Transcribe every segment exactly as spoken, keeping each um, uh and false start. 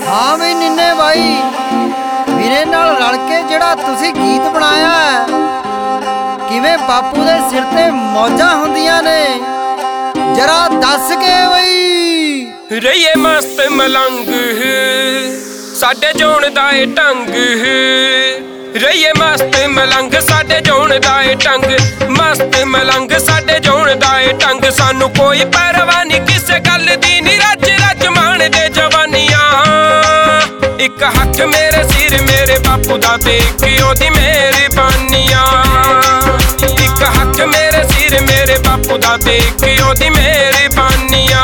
हाँ भी निन्ने भाई मेरे नाल रल के जिहड़ा तुसीं गीत बनाया है किवें बापू दे सिर ते मौजां हुंदियां ने जरा दस के बई। रहिए मस्त मलंग साडे जोण दा ए ढंग, रहिए मस्त मलंग साडे जोण दा ए ढंग, मस्त मलंग साडे जोण दा ए ढंग। सानू कोई परवाह नहीं किसे गल दी, नी रज रज मान दे जवानियां। इक हक मेरे सिर मेरे बापू दा देख ओदी मेहरबानियां, इक हक मेरे सिर मेरे बापू दा देख ओदी मेहरबानियां।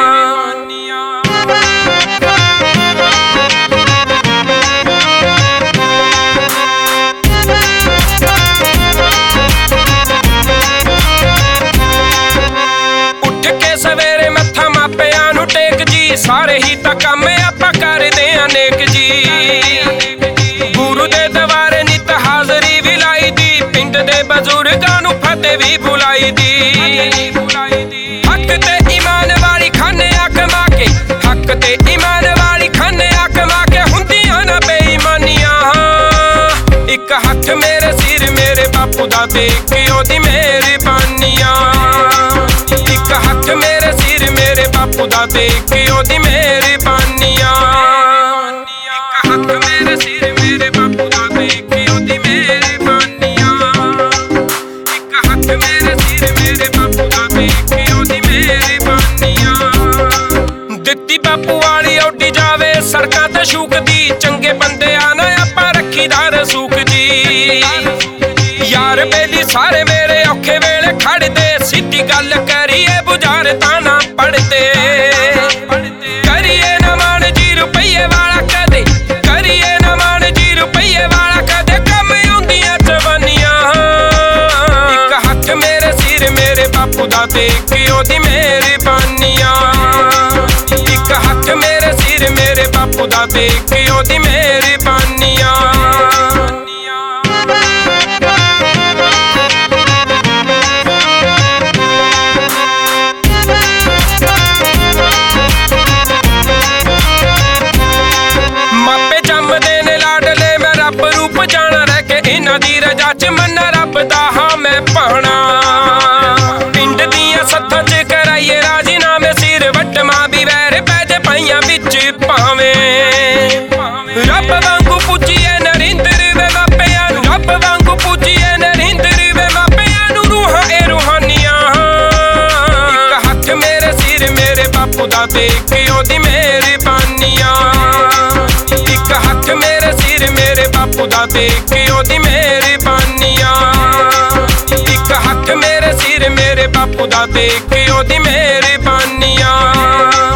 सवेरे मत्था मापिया नू टेक जी, सारे ही तां काम आपां करदे अनेक जी। गुरु दे दवारे नित हाजरी भी लाई दी, पिंड दे बजुर्गां नू फतेह भी बुलाई दी। हक ते ईमान वाली खाने आ कमा के, हक ते ईमान वाली खाने आ कमा के हुंदियां ना बेईमानियां। इक हक मेरे सिर मेरे बापू दा देख ओदी मेहरबानियां, इक हक मेरे सिर मेरे बापू दा देख ओदी मेहरबानियां। इक हक मेरे सिर मेरे बापू दा देख ओदी मेहरबानियां, इक हक मेरे सिर मेरे बापू दा देख ओदी मेहरबानियां। दित्ती बापू वाली औडी जावे सड़कां ते शूकदी, चंगे बंदे आना आपां रखीदा रसूख जी। यार बेली सारे मेरे औखे वेले खड़दे, सीधी गल करिए बुझारतां ना पढ़ते। करिए ना मान जी रुपये वाला कदे, करिए ना मान जी रुपये वाला कदे, कम आउंदियां जवानियां। इक हक मेरे सिर मेरे बापू दा देख ओदी मेहरबानियां, इक हक मेरे सिर मेरे बापू दा देख ओदी मेहरबानियां। इन्हां दी रजा च मन्ना रब दा हां मैं पाना, पिंड दियां सत्थां च कराइए राजीनामे, सिर वट्टमां भी वैर पै जे पाइयां बिच भावें। रब वांगू पूजिए नरिंदर वे मापियां नू, रब वांगू पूजिए नरिंदर वे मापियां नू, रूहां ए रूहानियां। इक हक मेरे सिर मेरे बापू दा देख ओदी मेहरबानियां, इक हक मेरे सिर मेरे बापू दा देख ओदी मेहरबानियां, इक हक मेरे सिर मेरे बापू दा देख ओदी मेहरबानियां।